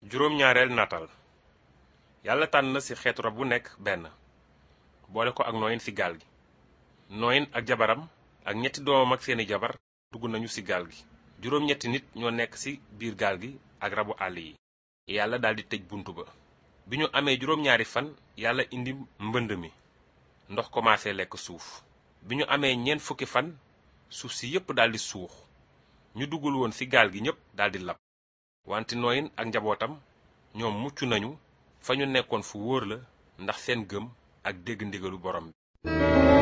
juróom-ñaareel nataal yàlla tànn na ci xeetu rab bu nekk benn boole ko ak nooyin ci gaal gi nooyin ak jabaram ak ñetti doomam ak seeni jabar dugg nañu ci gaal gi juróom-ñetti nit ñoo nekk ci biir gaal gi ak rabu àll yi yàlla daldi tëj bunt ba bi ñu amee juróom-ñaari fan yàlla indi mbënd mi ndox commencé lekk suuf bi ñu amee ñeent fukki fan suuf si yépp daldi suux ñu duggul woon ci gaal gi ñépp daldi lab wante nooyin ak njabootam ñoom mucc nañu fa ñu nekkoon fu wóor la ndax seen gëm ak dégg ndigalu borom bi